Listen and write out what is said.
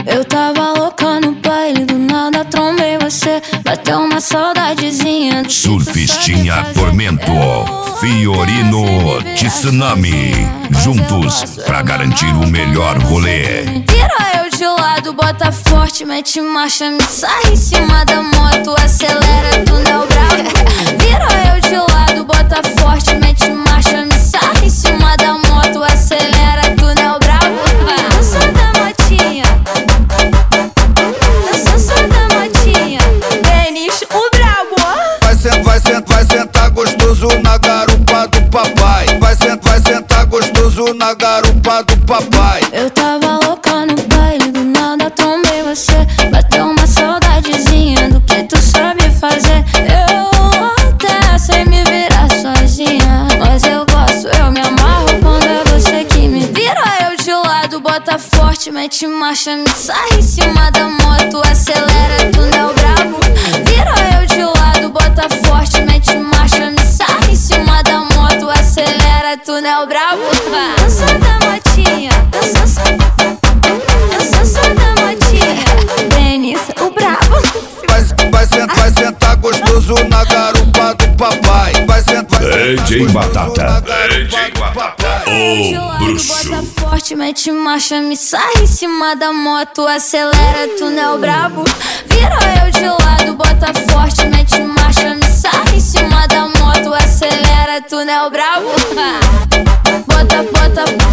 Eu tava louca no baile, do nada trombei você. Bateu uma saudadezinha. Surfistinha Tormento, Fiorino Tsunami, juntos pra garantir o melhor rolê. Vira eu de lado, bota forte, mete marcha, me sai em cima da moto, acelera, túnel bravo. Vira eu de lado, bota forte, mete marcha, me sai em cima da moto, acelera, túnel bravo. Dança da motinha, dança da motinha, Denis, o brabo. Vai sentar gostoso na garupa do papai. Vai sentar gostoso na garupa do papai. Eu tava louca no baile, do nada trombei você. Bateu uma saudadezinha do que tu sabe fazer. Eu até sei me virar sozinha, mas eu gosto, eu me amarro quando é você que me vira eu de lado, bota forte, mete marcha, me sai em cima da moto, acelera, túnel brabo. Vira eu de lado, bota forte, mete marcha, me sai em cima da moto, acelera, túnel brabo. Dança da motinha, dança da motinha, Denis, o brabo. Vai sentar gostoso na garupa do papai. Vai sentar DJ Batata, o bruxo. Bota forte, mete marcha, me sai em cima da moto, acelera, túnel brabo. Vira eu de lado, bota forte, mete marcha, me sai em cima da moto, acelera, túnel brabo. Bota